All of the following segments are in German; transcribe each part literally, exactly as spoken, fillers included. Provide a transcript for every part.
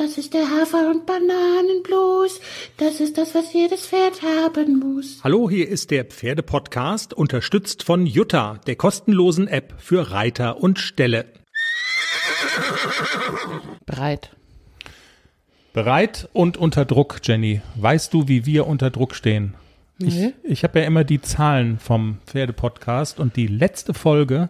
Das ist der Hafer- und Bananenblues. Das ist das, was jedes Pferd haben muss. Hallo, hier ist der Pferdepodcast, unterstützt von Jutta, der kostenlosen App für Reiter und Ställe. Bereit. Bereit und unter Druck, Jenny. Weißt du, wie wir unter Druck stehen? Ich, Nee. ich habe ja immer die Zahlen vom Pferdepodcast und die letzte Folge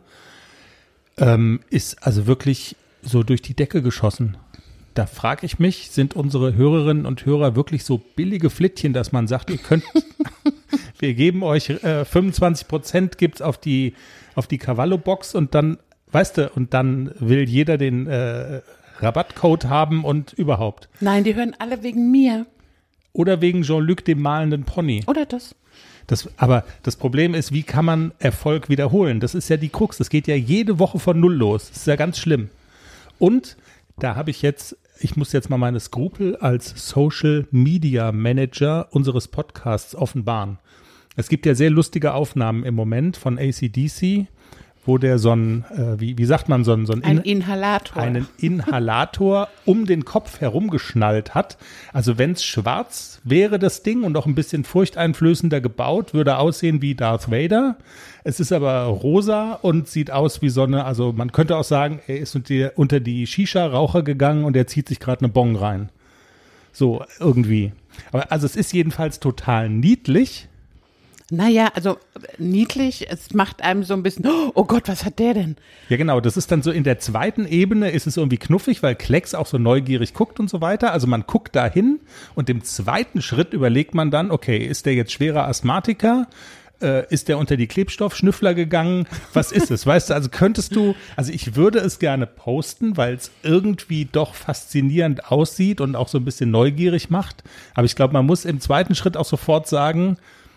ähm, ist also wirklich so durch die Decke geschossen. Da frage ich mich, sind unsere Hörerinnen und Hörer wirklich so billige Flittchen, dass man sagt, ihr könnt, wir geben euch äh, fünfundzwanzig Prozent gibt's auf die, auf die Cavallo-Box und dann, weißt du, und dann will jeder den äh, Rabattcode haben und überhaupt. Nein, die hören alle wegen mir. Oder wegen Jean-Luc, dem malenden Pony. Oder das. Das, aber das Problem ist, wie kann man Erfolg wiederholen? Das ist ja die Krux. Das geht ja jede Woche von Null los. Das ist ja ganz schlimm. Und da habe ich jetzt, ich muss jetzt mal meine Skrupel als Social Media Manager unseres Podcasts offenbaren. Es gibt ja sehr lustige Aufnahmen im Moment von A C D C, wo der so ein, äh, wie, wie sagt man, so ein, so ein Ein In- Inhalator. einen Inhalator um den Kopf herumgeschnallt hat. Also wenn es schwarz wäre, das Ding, und auch ein bisschen furchteinflößender gebaut, würde aussehen wie Darth Vader. Es ist aber rosa und sieht aus wie so eine, also man könnte auch sagen, er ist unter die, unter die Shisha-Raucher gegangen und er zieht sich gerade eine Bong rein. So, irgendwie. Aber also es ist jedenfalls total niedlich. Naja, also niedlich, es macht einem so ein bisschen, oh Gott, was hat der denn? Ja, genau, das ist dann so in der zweiten Ebene ist es irgendwie knuffig, weil Klecks auch so neugierig guckt und so weiter. Also man guckt da hin und im zweiten Schritt überlegt man dann, okay, ist der jetzt schwerer Asthmatiker? Äh, ist der unter die Klebstoffschnüffler gegangen? Was ist es? Weißt du, also könntest du, also ich würde es gerne posten, weil es irgendwie doch faszinierend aussieht und auch so ein bisschen neugierig macht. Aber ich glaube, man muss im zweiten Schritt auch sofort sagen,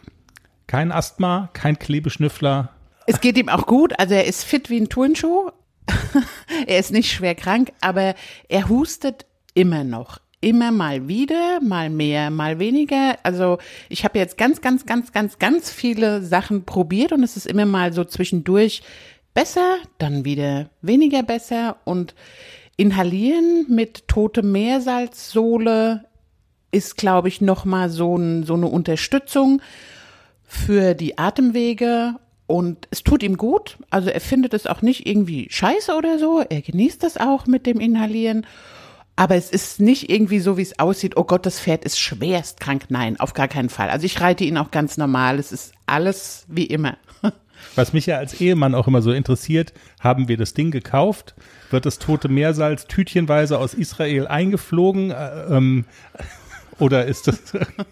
kein Asthma, kein Klebeschnüffler. Es geht ihm auch gut, also er ist fit wie ein Turnschuh. Er ist nicht schwer krank, aber er hustet immer noch. Immer mal wieder, mal mehr, mal weniger. Also ich habe jetzt ganz, ganz, ganz, ganz, ganz viele Sachen probiert und es ist immer mal so zwischendurch besser, dann wieder weniger besser. Und inhalieren mit totem Meersalzsohle ist, glaube ich, nochmal so, ein, so eine Unterstützung für die Atemwege und es tut ihm gut. Also er findet es auch nicht irgendwie scheiße oder so. Er genießt das auch mit dem Inhalieren. Aber es ist nicht irgendwie so, wie es aussieht, oh Gott, das Pferd ist schwerst krank. Nein, auf gar keinen Fall. Also ich reite ihn auch ganz normal. Es ist alles wie immer. Was mich ja als Ehemann auch immer so interessiert, haben wir das Ding gekauft? Wird das tote Meersalz tütchenweise aus Israel eingeflogen? Äh, ähm, oder ist das...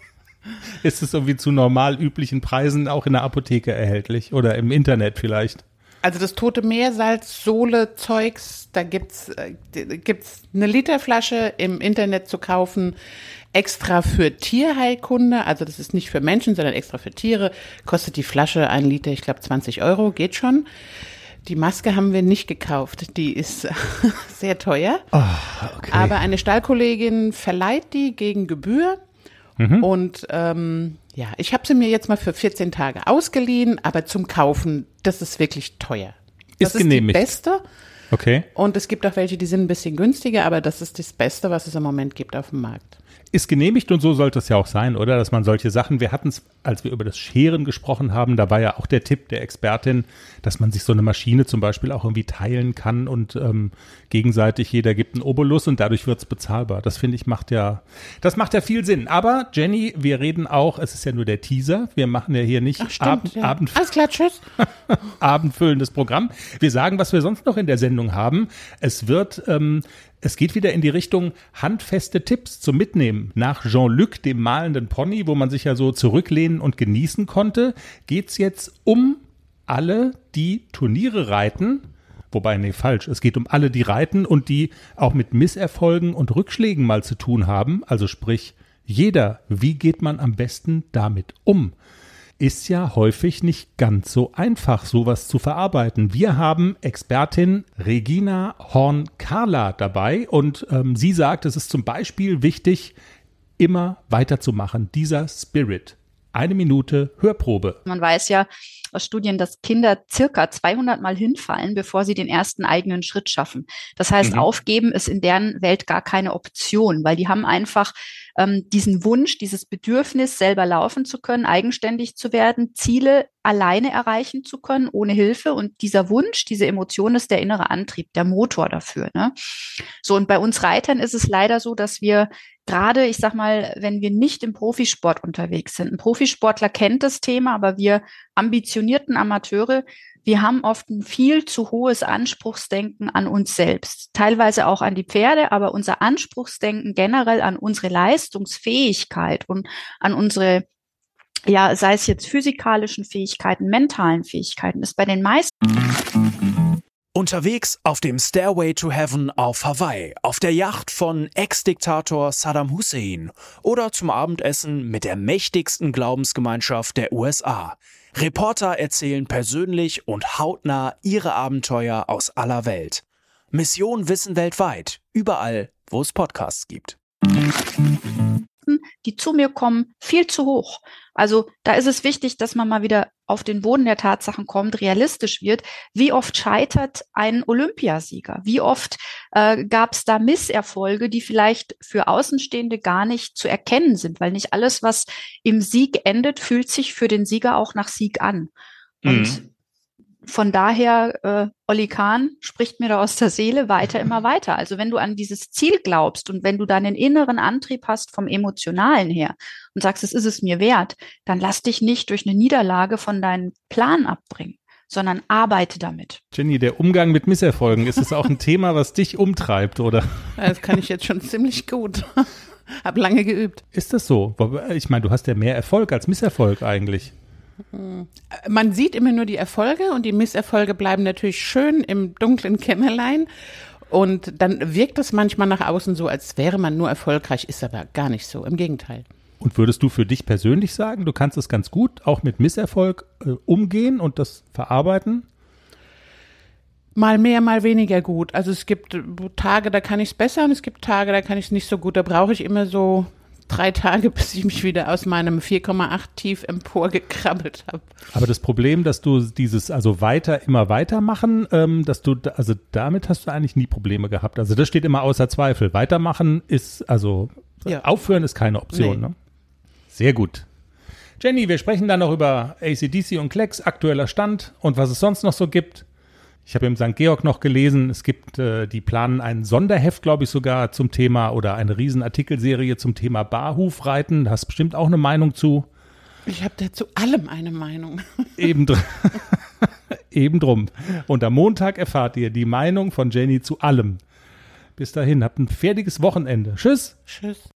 Ist es irgendwie zu normal üblichen Preisen auch in der Apotheke erhältlich oder im Internet vielleicht? Also das tote Meersalz-Sohle-Zeugs, da gibt's, äh, gibt's eine Literflasche im Internet zu kaufen, extra für Tierheilkunde. Also das ist nicht für Menschen, sondern extra für Tiere. Kostet die Flasche ein Liter, ich glaube zwanzig Euro, geht schon. Die Maske haben wir nicht gekauft, die ist sehr teuer. Oh, okay. Aber eine Stallkollegin verleiht die gegen Gebühr. Mhm. Und ähm, ja, ich habe sie mir jetzt mal für vierzehn Tage ausgeliehen, aber zum Kaufen, das ist wirklich teuer. Das ist genehmigt. Die beste. Okay. Und es gibt auch welche, die sind ein bisschen günstiger, aber das ist das Beste, was es im Moment gibt auf dem Markt. Ist genehmigt und so sollte es ja auch sein, oder? Dass man solche Sachen, wir hatten es, als wir über das Scheren gesprochen haben, da war ja auch der Tipp der Expertin, dass man sich so eine Maschine zum Beispiel auch irgendwie teilen kann und ähm, gegenseitig jeder gibt einen Obolus und dadurch wird es bezahlbar. Das finde ich macht ja, das macht ja viel Sinn. Aber Jenny, wir reden auch, es ist ja nur der Teaser, wir machen ja hier nicht Ach, stimmt, Abend, ja. Abend, Alles klar, tschüss. abendfüllendes Programm. Wir sagen, was wir sonst noch in der Sendung haben. Es wird, ähm, es geht wieder in die Richtung handfeste Tipps zum Mitnehmen. Nach Jean-Luc, dem malenden Pony, wo man sich ja so zurücklehnen und genießen konnte, geht's jetzt um alle, die Turniere reiten. Wobei, nee, falsch. Es geht um alle, die reiten und die auch mit Misserfolgen und Rückschlägen mal zu tun haben. Also sprich, jeder, wie geht man am besten damit um? Ist ja häufig nicht ganz so einfach, sowas zu verarbeiten. Wir haben Expertin Regina Horn-Karla dabei und ähm, sie sagt, es ist zum Beispiel wichtig, immer weiterzumachen, dieser Spirit. Eine Minute Hörprobe. Man weiß ja aus Studien, dass Kinder circa zweihundert Mal hinfallen, bevor sie den ersten eigenen Schritt schaffen. Das heißt, mhm. aufgeben ist in deren Welt gar keine Option, weil die haben einfach ähm, diesen Wunsch, dieses Bedürfnis, selber laufen zu können, eigenständig zu werden, Ziele alleine erreichen zu können, ohne Hilfe. Und dieser Wunsch, diese Emotion ist der innere Antrieb, der Motor dafür. Ne? So, und bei uns Reitern ist es leider so, dass wir gerade, ich sag mal, wenn wir nicht im Profisport unterwegs sind, ein Profisportler kennt das Thema, aber wir ambitionierten Amateure, wir haben oft ein viel zu hohes Anspruchsdenken an uns selbst, teilweise auch an die Pferde, aber unser Anspruchsdenken generell an unsere Leistungsfähigkeit und an unsere, ja, sei es jetzt physikalischen Fähigkeiten, mentalen Fähigkeiten, ist bei den meisten unterwegs auf dem Stairway to Heaven auf Hawaii, auf der Yacht von Ex-Diktator Saddam Hussein oder zum Abendessen mit der mächtigsten Glaubensgemeinschaft der U S A. Reporter erzählen persönlich und hautnah ihre Abenteuer aus aller Welt. Mission Wissen weltweit, überall, wo es Podcasts gibt. Die zu mir kommen, viel zu hoch. Also da ist es wichtig, dass man mal wieder auf den Boden der Tatsachen kommt, realistisch wird. Wie oft scheitert ein Olympiasieger? Wie oft äh, gab es da Misserfolge, die vielleicht für Außenstehende gar nicht zu erkennen sind? Weil nicht alles, was im Sieg endet, fühlt sich für den Sieger auch nach Sieg an. Und mhm. von daher, äh, Olli Kahn spricht mir da aus der Seele, weiter, immer weiter. Also wenn du an dieses Ziel glaubst und wenn du dann den inneren Antrieb hast vom Emotionalen her und sagst, es ist es mir wert, dann lass dich nicht durch eine Niederlage von deinem Plan abbringen, sondern arbeite damit. Jenny, der Umgang mit Misserfolgen, ist es auch ein Thema, was dich umtreibt, oder? Das kann ich jetzt schon ziemlich gut. Hab lange geübt. Ist das so? Ich meine, du hast ja mehr Erfolg als Misserfolg eigentlich. Man sieht immer nur die Erfolge und die Misserfolge bleiben natürlich schön im dunklen Kämmerlein und dann wirkt es manchmal nach außen so, als wäre man nur erfolgreich, ist aber gar nicht so, im Gegenteil. Und würdest du für dich persönlich sagen, du kannst es ganz gut auch mit Misserfolg äh, umgehen und das verarbeiten? Mal mehr, mal weniger gut. Also es gibt Tage, da kann ich es besser und es gibt Tage, da kann ich es nicht so gut. Da brauche ich immer so drei Tage, bis ich mich wieder aus meinem vier Komma acht Tief emporgekrabbelt habe. Aber das Problem, dass du dieses, also weiter, immer weitermachen, ähm, dass du, also damit hast du eigentlich nie Probleme gehabt. Also das steht immer außer Zweifel. Weitermachen ist, also ja. Aufhören ist keine Option. Nee. Ne? Sehr gut. Jenny, wir sprechen dann noch über A C D C und Klecks, aktueller Stand und was es sonst noch so gibt. Ich habe im Sankt Georg noch gelesen, es gibt, äh, die planen ein Sonderheft, glaube ich, sogar zum Thema oder eine Riesenartikelserie zum Thema Barhufreiten. Da hast bestimmt auch eine Meinung zu. Ich habe da zu allem eine Meinung. Eben, dr- Eben drum. Und am Montag erfahrt ihr die Meinung von Jenny zu allem. Bis dahin, habt ein fertiges Wochenende. Tschüss. Tschüss.